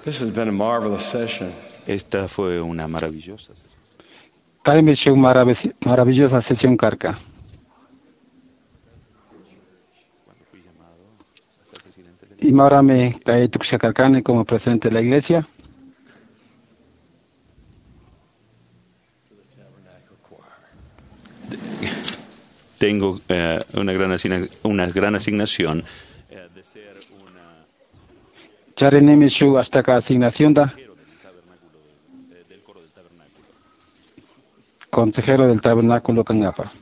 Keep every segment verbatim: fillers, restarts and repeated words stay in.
This has been a marvelous session. Esta fue una maravillosa sesión. Kaime shuk marav- maravillosa sesión carca. Cuando fui llamado a ser presidente del Y ahora me cae Tuxacarcane como presidente de la iglesia. tengo eh, una, gran asigna- una gran asignación eh, de ser una Chareneme shuk hasta acá asignación da consejero del tabernáculo del, eh, del coro del tabernáculo. consejero del tabernáculo Kangapa.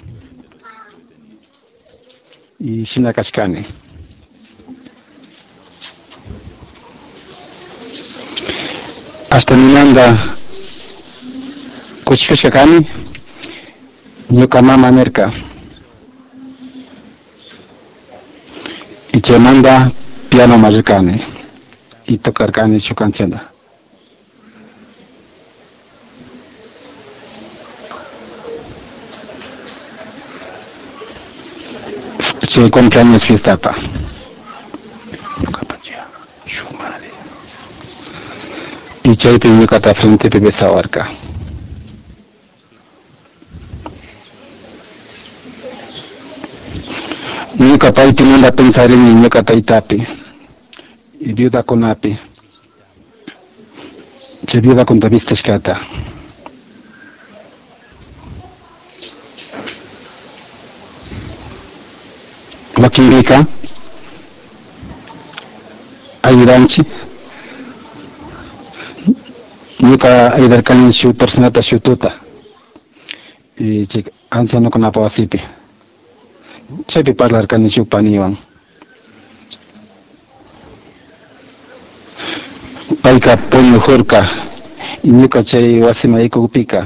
Y Shinakashkane. Hasta Milanda Kuchkashkani Nyukamama Merka. Y Chemanda piano maricane. Y tocarcane su canción. Su cumpleaños fiesta pa. Y Chaypi Nyukata frente Pepe Sawarka. Nyuka paiti manda pensar en Nyuka taitapi. Y viuda con api. Che viuda con Davista Shkata. Makirika. Ayudanchi. Nyuka ayudarkani shu personata shu tuta. Y chik anciano con apoasipi. Chepi parlar kani shu paniwan. Paika puño hurka. Y nyuka chay wasima ikupika.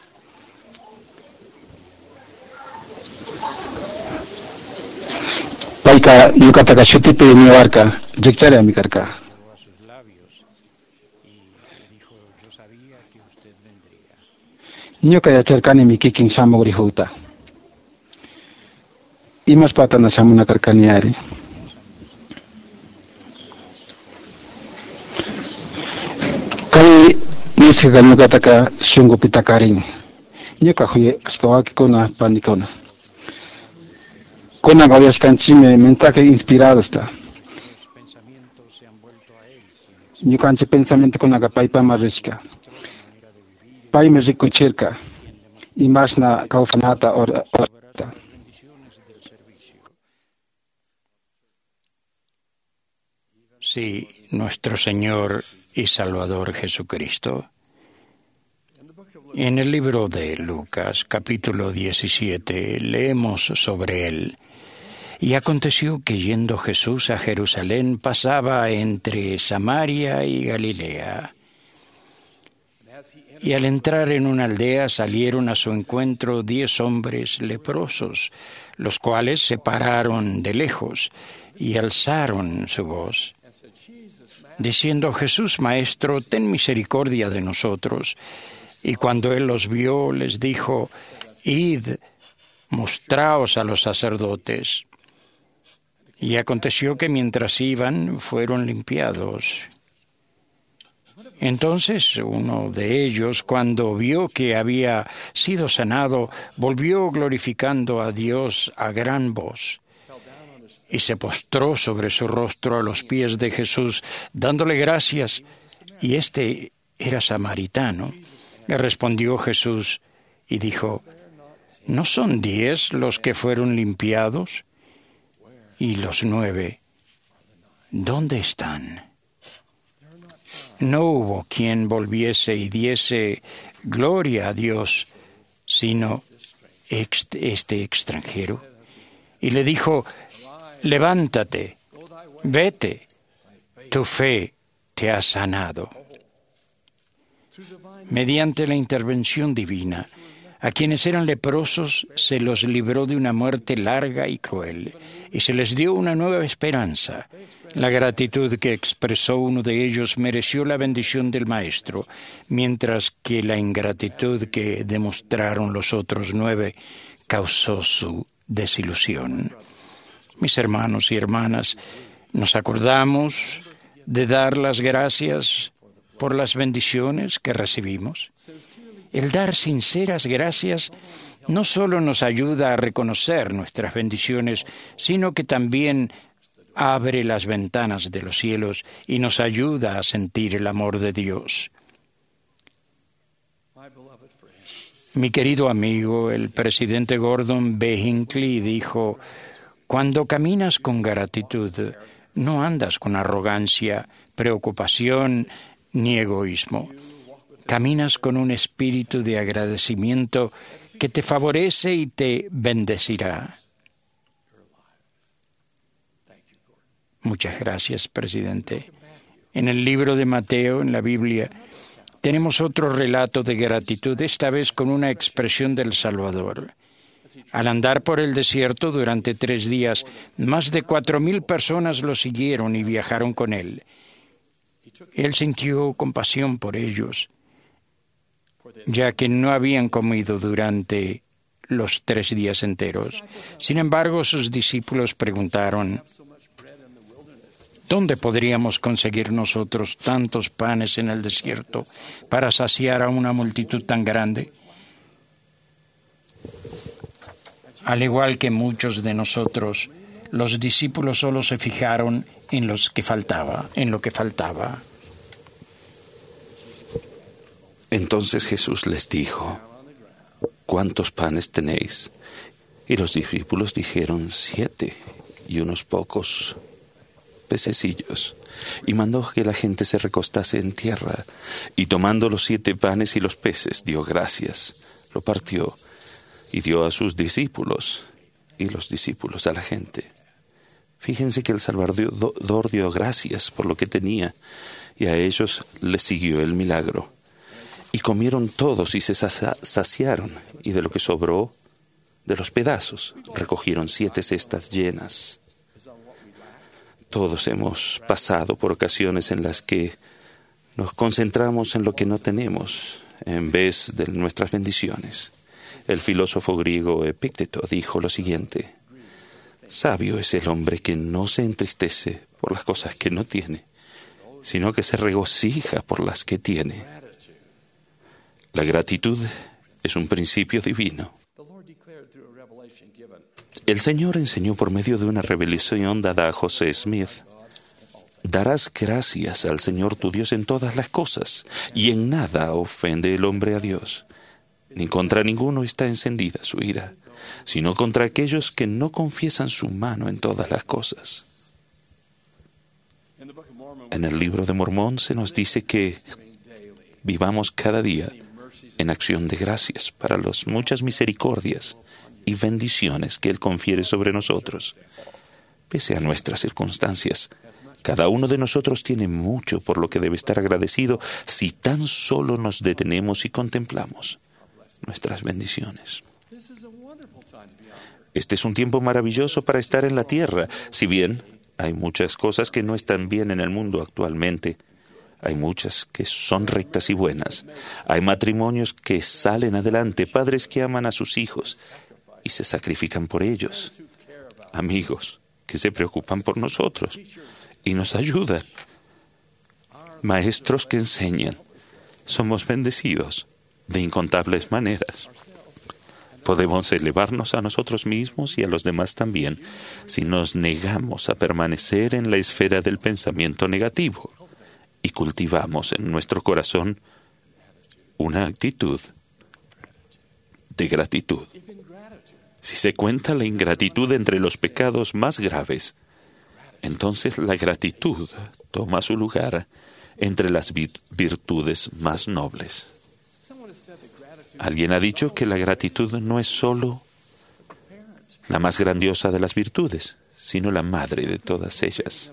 Paika nyuka taka shutipi ni warka. Jikchare amikarka. A sus labios y dijo: yo sabía que usted vendría. Nyuka yacharkani mi kikin shamogri huta. Imas patana shamuna karkaniari. Kai nisika nyuka taka shungu pitakarin. Nyuka huye ashkawaki kuna panikona. Kuna gawashkanchime mentake inspirado está. Los pensamientos se han vuelto a él, quien Nyuka anche pensamiento kuna kapaipa marishka. manera de vivir Pai me rikuchirka. Imashna kaufanata or orta. las bendiciones del servicio. Sí, nuestro Señor y Salvador Jesucristo. En el libro de Lucas, capítulo diecisiete, leemos sobre él. Y aconteció que yendo Jesús a Jerusalén pasaba entre Samaria y Galilea. Y al entrar en una aldea salieron a su encuentro diez hombres leprosos, los cuales se pararon de lejos y alzaron su voz, diciendo: Jesús, Maestro, ten misericordia de nosotros. Y cuando él los vio, les dijo: Id, mostraos a los sacerdotes. Y aconteció que mientras iban, fueron limpiados. Entonces uno de ellos, cuando vio que había sido sanado, volvió glorificando a Dios a gran voz, y se postró sobre su rostro a los pies de Jesús, dándole gracias. Y este era samaritano. Y respondió Jesús y dijo: ¿no son diez los que fueron limpiados? Y los nueve, ¿dónde están? No hubo quien volviese y diese gloria a Dios, sino este extranjero. Y le dijo: levántate, vete, tu fe te ha sanado. Mediante la intervención divina, a quienes eran leprosos se los libró de una muerte larga y cruel, y se les dio una nueva esperanza. La gratitud que expresó uno de ellos mereció la bendición del Maestro, mientras que la ingratitud que demostraron los otros nueve causó su desilusión. Mis hermanos y hermanas, nos acordamos de dar las gracias por las bendiciones que recibimos. El dar sinceras gracias no solo nos ayuda a reconocer nuestras bendiciones, sino que también abre las ventanas de los cielos y nos ayuda a sentir el amor de Dios. Mi querido amigo, el presidente Gordon B. Hinckley dijo: cuando caminas con gratitud, no andas con arrogancia, preocupación ni egoísmo. Caminas con un espíritu de agradecimiento que te favorece y te bendecirá. Muchas gracias, presidente. En el libro de Mateo, en la Biblia, tenemos otro relato de gratitud, esta vez con una expresión del Salvador. Al andar por el desierto durante tres días, más de cuatro mil personas lo siguieron y viajaron con él. Él sintió compasión por ellos, ya que no habían comido durante los tres días enteros. Sin embargo, sus discípulos preguntaron: ¿dónde podríamos conseguir nosotros tantos panes en el desierto para saciar a una multitud tan grande? Al igual que muchos de nosotros, los discípulos solo se fijaron en los que faltaba, en lo que faltaba. Entonces Jesús les dijo: ¿cuántos panes tenéis? Y los discípulos dijeron: siete y unos pocos pececillos. Y mandó que la gente se recostase en tierra. Y tomando los siete panes y los peces, dio gracias, lo partió y dio a sus discípulos, y los discípulos a la gente. Fíjense que el Salvador dio gracias por lo que tenía, y a ellos les siguió el milagro. Y comieron todos y se saciaron, y de lo que sobró, de los pedazos, recogieron siete cestas llenas. Todos hemos pasado por ocasiones en las que nos concentramos en lo que no tenemos, en vez de nuestras bendiciones. El filósofo griego Epicteto dijo lo siguiente: sabio es el hombre que no se entristece por las cosas que no tiene, sino que se regocija por las que tiene. La gratitud es un principio divino. El Señor enseñó por medio de una revelación dada a José Smith: darás gracias al Señor tu Dios en todas las cosas, y en nada ofende el hombre a Dios. Ni contra ninguno está encendida su ira, sino contra aquellos que no confiesan su mano en todas las cosas. En el libro de Mormón se nos dice que vivamos cada día en acción de gracias para las muchas misericordias y bendiciones que Él confiere sobre nosotros. Pese a nuestras circunstancias, cada uno de nosotros tiene mucho por lo que debe estar agradecido si tan solo nos detenemos y contemplamos nuestras bendiciones. Este es un tiempo maravilloso para estar en la tierra. Si bien hay muchas cosas que no están bien en el mundo actualmente, hay muchas que son rectas y buenas. Hay matrimonios que salen adelante, padres que aman a sus hijos y se sacrifican por ellos, amigos que se preocupan por nosotros y nos ayudan, maestros que enseñan. Somos bendecidos de incontables maneras. Podemos elevarnos a nosotros mismos y a los demás también si nos negamos a permanecer en la esfera del pensamiento negativo y cultivamos en nuestro corazón una actitud de gratitud. Si se cuenta la ingratitud entre los pecados más graves, entonces la gratitud toma su lugar entre las virtudes más nobles. Alguien ha dicho que la gratitud no es solo la más grandiosa de las virtudes, sino la madre de todas ellas.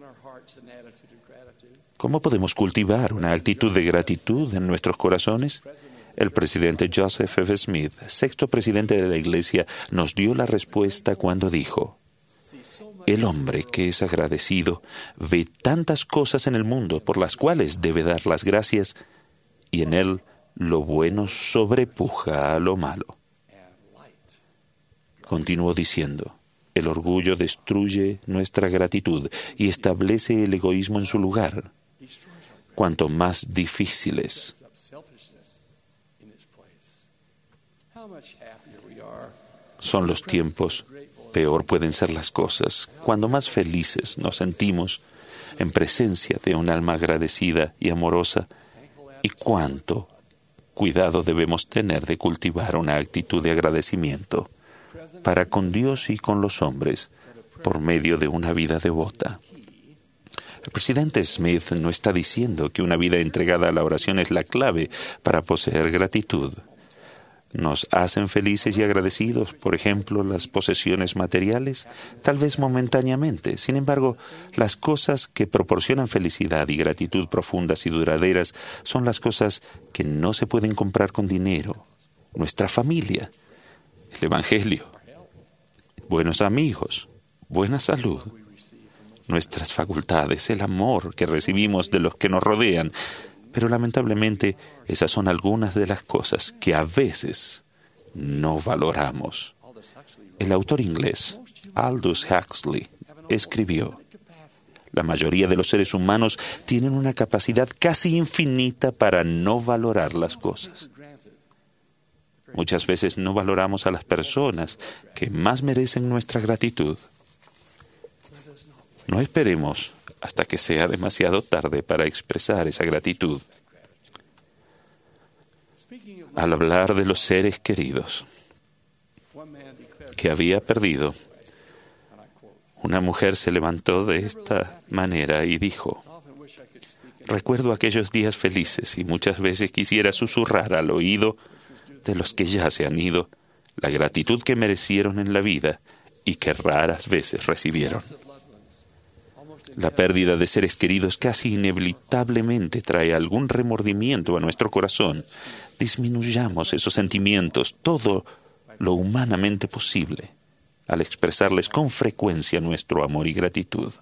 ¿Cómo podemos cultivar una actitud de gratitud en nuestros corazones? El presidente Joseph F. Smith, sexto presidente de la Iglesia, nos dio la respuesta cuando dijo: el hombre que es agradecido ve tantas cosas en el mundo por las cuales debe dar las gracias, y en él lo bueno sobrepuja a lo malo. Continuó diciendo: el orgullo destruye nuestra gratitud y establece el egoísmo en su lugar. cuanto más difíciles. Son los tiempos, peor pueden ser las cosas, cuando más felices nos sentimos en presencia de un alma agradecida y amorosa, y cuánto cuidado debemos tener de cultivar una actitud de agradecimiento para con Dios y con los hombres por medio de una vida devota. El presidente Smith no está diciendo que una vida entregada a la oración es la clave para poseer gratitud. ¿Nos hacen felices y agradecidos, por ejemplo, las posesiones materiales? Tal vez momentáneamente. Sin embargo, las cosas que proporcionan felicidad y gratitud profundas y duraderas son las cosas que no se pueden comprar con dinero. Nuestra familia, el Evangelio, buenos amigos, buena salud, nuestras facultades, el amor que recibimos de los que nos rodean. Pero lamentablemente esas son algunas de las cosas que a veces no valoramos. El autor inglés Aldous Huxley escribió: la mayoría de los seres humanos tienen una capacidad casi infinita para no valorar las cosas. Muchas veces no valoramos a las personas que más merecen nuestra gratitud. No esperemos hasta que sea demasiado tarde para expresar esa gratitud. Al hablar de los seres queridos que había perdido, una mujer se levantó de esta manera y dijo: recuerdo aquellos días felices y muchas veces quisiera susurrar al oído de los que ya se han ido la gratitud que merecieron en la vida y que raras veces recibieron. La pérdida de seres queridos casi inevitablemente trae algún remordimiento a nuestro corazón. Disminuyamos esos sentimientos todo lo humanamente posible al expresarles con frecuencia nuestro amor y gratitud.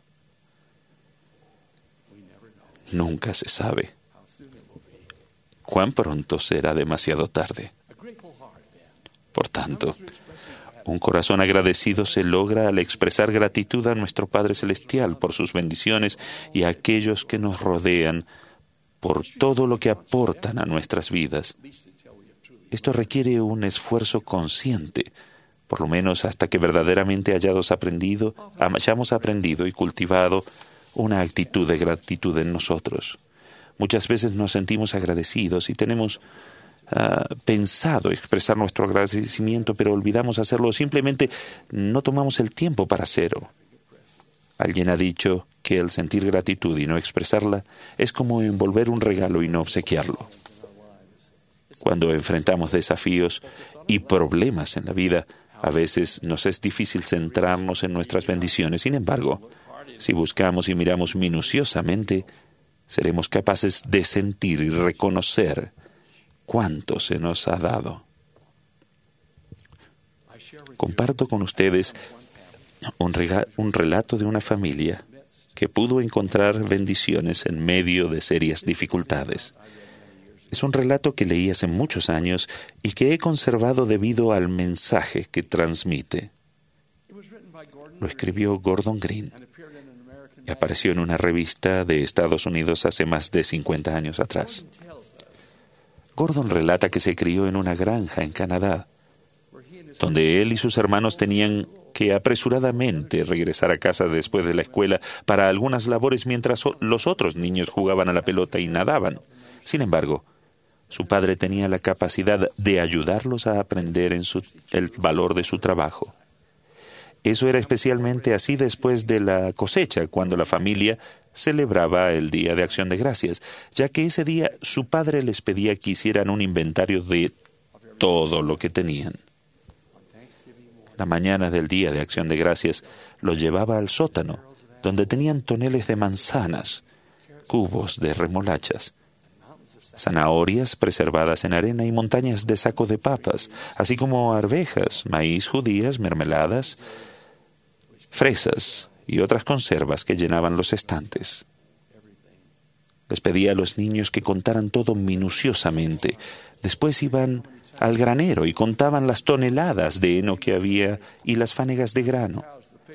Nunca se sabe cuán pronto será demasiado tarde. Por tanto, un corazón agradecido se logra al expresar gratitud a nuestro Padre Celestial por sus bendiciones y a aquellos que nos rodean por todo lo que aportan a nuestras vidas. Esto requiere un esfuerzo consciente, por lo menos hasta que verdaderamente hayamos aprendido, hayamos aprendido y cultivado una actitud de gratitud en nosotros. Muchas veces nos sentimos agradecidos y tenemos Uh, pensado expresar nuestro agradecimiento, pero olvidamos hacerlo o simplemente no tomamos el tiempo para hacerlo. Alguien ha dicho que el sentir gratitud y no expresarla es como envolver un regalo y no obsequiarlo. Cuando enfrentamos desafíos y problemas en la vida, a veces nos es difícil centrarnos en nuestras bendiciones. Sin embargo, si buscamos y miramos minuciosamente, seremos capaces de sentir y reconocer cuánto se nos ha dado. Comparto con ustedes un, rega- un relato de una familia que pudo encontrar bendiciones en medio de serias dificultades. Es un relato que leí hace muchos años y que he conservado debido al mensaje que transmite. Lo escribió Gordon Green y apareció en una revista de Estados Unidos hace más de cincuenta años atrás. Gordon relata que se crió en una granja en Canadá, donde él y sus hermanos tenían que apresuradamente regresar a casa después de la escuela para algunas labores mientras los otros niños jugaban a la pelota y nadaban. Sin embargo, su padre tenía la capacidad de ayudarlos a aprender en su, el valor de su trabajo. Eso era especialmente así después de la cosecha, cuando la familia celebraba el Día de Acción de Gracias, ya que ese día su padre les pedía que hicieran un inventario de todo lo que tenían. La mañana del Día de Acción de Gracias los llevaba al sótano, donde tenían toneles de manzanas, cubos de remolachas, zanahorias preservadas en arena y montañas de saco de papas, así como arvejas, maíz, judías, mermeladas, fresas y otras conservas que llenaban los estantes. Les pedía a los niños que contaran todo minuciosamente. Después iban al granero y contaban las toneladas de heno que había y las fanegas de grano.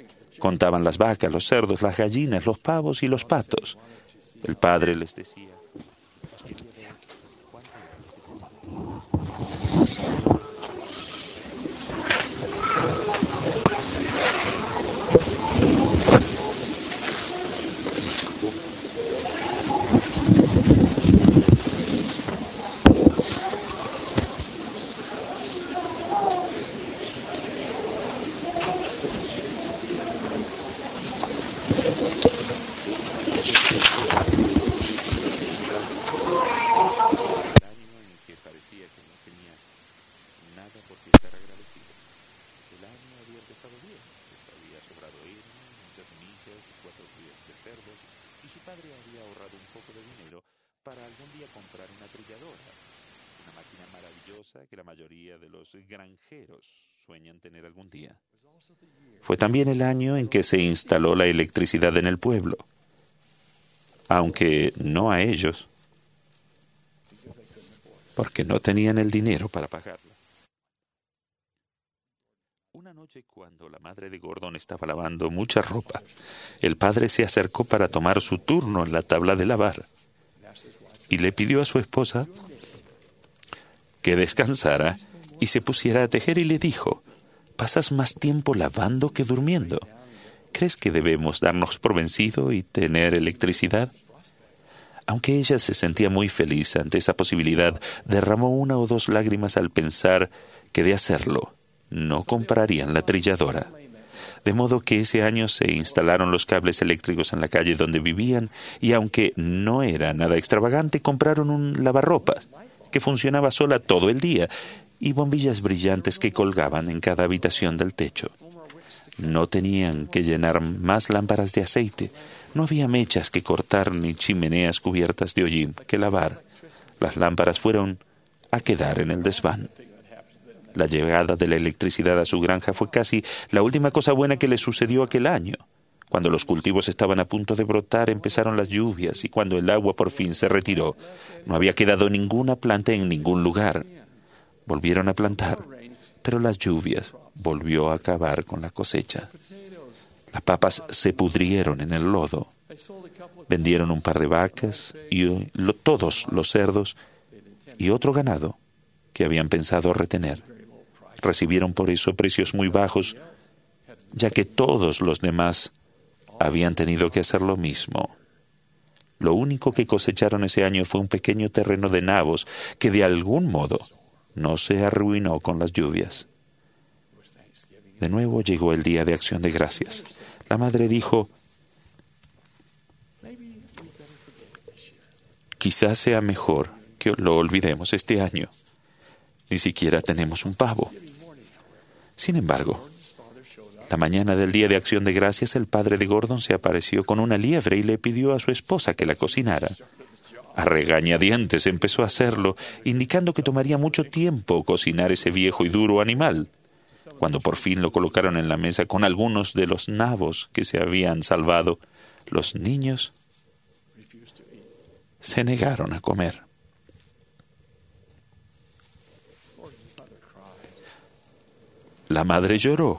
Contaban las vacas, los cerdos, las gallinas, los pavos y los patos. El padre les decía: padre había ahorrado un poco de dinero para algún día comprar una trilladora, una máquina maravillosa que la mayoría de los granjeros sueñan tener algún día. Fue también el año en que se instaló la electricidad en el pueblo, aunque no a ellos, porque no tenían el dinero para pagarla. Una noche, cuando la madre de Gordon estaba lavando mucha ropa, el padre se acercó para tomar su turno en la tabla de lavar y le pidió a su esposa que descansara y se pusiera a tejer y le dijo: «¿Pasas más tiempo lavando que durmiendo? ¿Crees que debemos darnos por vencido y tener electricidad?» Aunque ella se sentía muy feliz ante esa posibilidad, derramó una o dos lágrimas al pensar que, de hacerlo, no comprarían la trilladora. De modo que ese año se instalaron los cables eléctricos en la calle donde vivían y, aunque no era nada extravagante, compraron un lavarropas que funcionaba sola todo el día y bombillas brillantes que colgaban en cada habitación del techo. No tenían que llenar más lámparas de aceite, no había mechas que cortar ni chimeneas cubiertas de hollín que lavar. Las lámparas fueron a quedar en el desván. La llegada de la electricidad a su granja fue casi la última cosa buena que le sucedió aquel año. Cuando los cultivos estaban a punto de brotar, empezaron las lluvias y cuando el agua por fin se retiró, no había quedado ninguna planta en ningún lugar. Volvieron a plantar, pero las lluvias volvió a acabar con la cosecha. Las papas se pudrieron en el lodo. Vendieron un par de vacas y lo, todos los cerdos y otro ganado que habían pensado retener. Recibieron por eso precios muy bajos, ya que todos los demás habían tenido que hacer lo mismo. Lo único que cosecharon ese año fue un pequeño terreno de nabos que de algún modo no se arruinó con las lluvias. De nuevo llegó el día de Acción de Gracias. La madre dijo: «Quizás sea mejor que lo olvidemos este año. Ni siquiera tenemos un pavo». Sin embargo, la mañana del día de Acción de Gracias, el padre de Gordon se apareció con una liebre y le pidió a su esposa que la cocinara. A regañadientes empezó a hacerlo, indicando que tomaría mucho tiempo cocinar ese viejo y duro animal. Cuando por fin lo colocaron en la mesa con algunos de los nabos que se habían salvado, los niños se negaron a comer. La madre lloró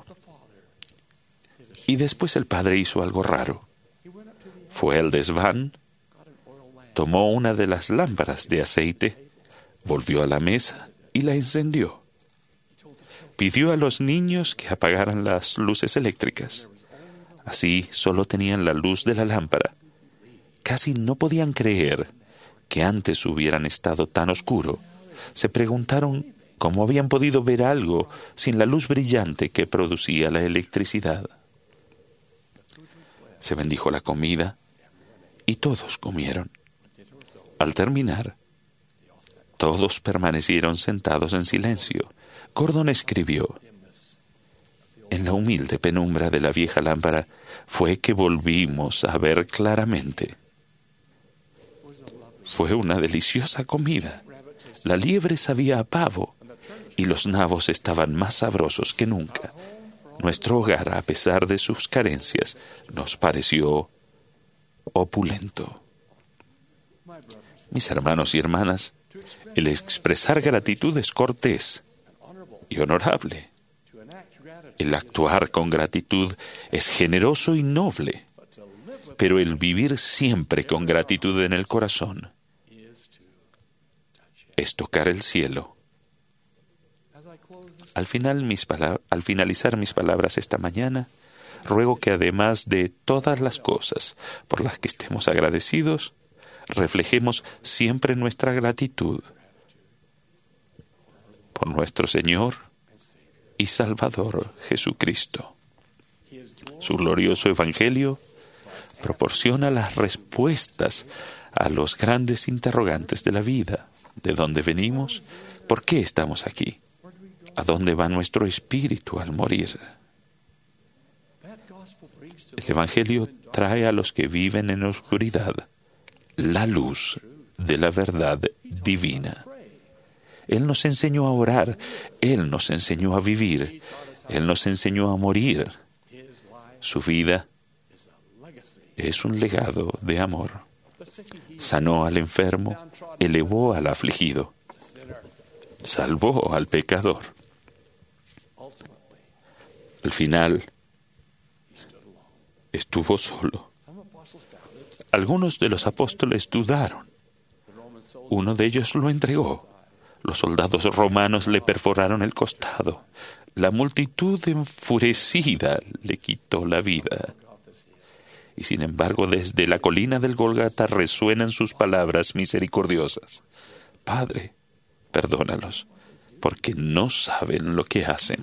y después el padre hizo algo raro. Fue al desván, tomó una de las lámparas de aceite, volvió a la mesa y la encendió. Pidió a los niños que apagaran las luces eléctricas. Así solo tenían la luz de la lámpara. Casi no podían creer que antes hubieran estado tan oscuro. Se preguntaron cómo habían podido ver algo sin la luz brillante que producía la electricidad. Se bendijo la comida y todos comieron. Al terminar, todos permanecieron sentados en silencio. Gordon escribió: «En la humilde penumbra de la vieja lámpara fue que volvimos a ver claramente». Fue una deliciosa comida. La liebre sabía a pavo y los nabos estaban más sabrosos que nunca. Nuestro hogar, a pesar de sus carencias, nos pareció opulento. Mis hermanos y hermanas, el expresar gratitud es cortés y honorable. El actuar con gratitud es generoso y noble, pero el vivir siempre con gratitud en el corazón es tocar el cielo. Al, final, mis pala- al finalizar mis palabras esta mañana, ruego que además de todas las cosas por las que estemos agradecidos, reflejemos siempre nuestra gratitud por nuestro Señor y Salvador Jesucristo. Su glorioso Evangelio proporciona las respuestas a los grandes interrogantes de la vida. ¿De dónde venimos? ¿Por qué estamos aquí? ¿A dónde va nuestro espíritu al morir? El Evangelio trae a los que viven en la oscuridad la luz de la verdad divina. Él nos enseñó a orar, Él nos enseñó a vivir, Él nos enseñó a morir. Su vida es un legado de amor. Sanó al enfermo, elevó al afligido, salvó al pecador. Al final, estuvo solo. Algunos de los apóstoles dudaron. Uno de ellos lo entregó. Los soldados romanos le perforaron el costado. La multitud enfurecida le quitó la vida. Y sin embargo, desde la colina del Golgata resuenan sus palabras misericordiosas. Padre, perdónalos, porque no saben lo que hacen.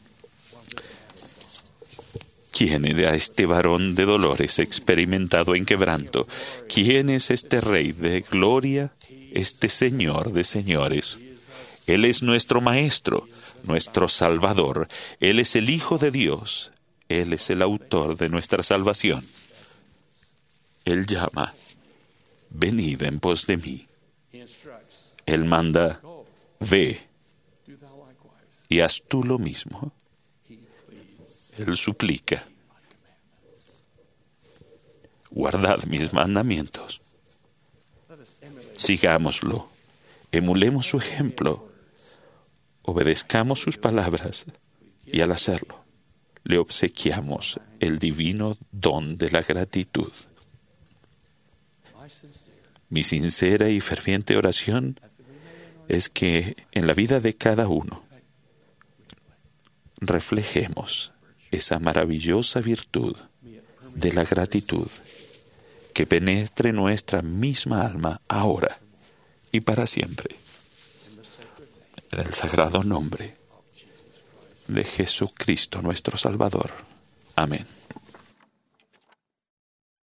¿Quién era este varón de dolores experimentado en quebranto? ¿Quién es este Rey de gloria, este Señor de señores? Él es nuestro Maestro, nuestro Salvador. Él es el Hijo de Dios. Él es el autor de nuestra salvación. Él llama, venid en pos de mí. Él manda, ve, y haz tú lo mismo. Él suplica, guardad mis mandamientos. Sigámoslo, emulemos su ejemplo, obedezcamos sus palabras y al hacerlo, le obsequiamos el divino don de la gratitud. Mi sincera y ferviente oración es que en la vida de cada uno reflejemos esa maravillosa virtud de la gratitud que penetre nuestra misma alma ahora y para siempre. En el sagrado nombre de Jesucristo nuestro Salvador. Amén.